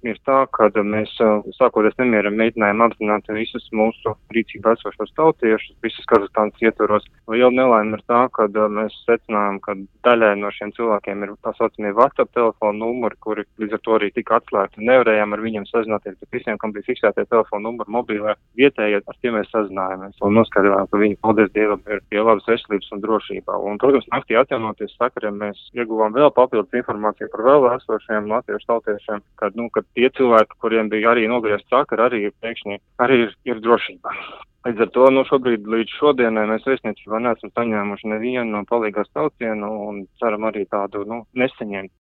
ir tā, ka mēs sākoties nemieram mēģinājām apzināt visus mūsu rīcībā esošos tautiešus, visus Kazahstānas ietvaros. Liela nelaime ir tā, ka mēs secinājām, ka daļai no šiem cilvēkiem ir tā saucamie WhatsApp telefonu numuri, kuri līdz ar to arī tika atslēgti. Nevarējām ar viņiem sazināties, bet visiem, kam bija fiksētie telefonu numuri mobilē, vietējie, ar tiem mēs sazinājāmies un noskaidrojām, ka viņi, paldies Dievam, ir pie labas veselības un drošībā. Un, protams, naktī atjaunoties sakariem, mēs ieguvām vēl papildus informāciju par vēl esošiem latviešu tautiešiem, kad tie cilvēki, kuriem bija arī nogriezts sakari, arī pēkšņi ir drošībā. Līdz ar to šobrīd līdz šodienai mēs vēstniecībā neesam saņēmuši nevienu palīgās saucienu un ceram arī tādu nesaņemt.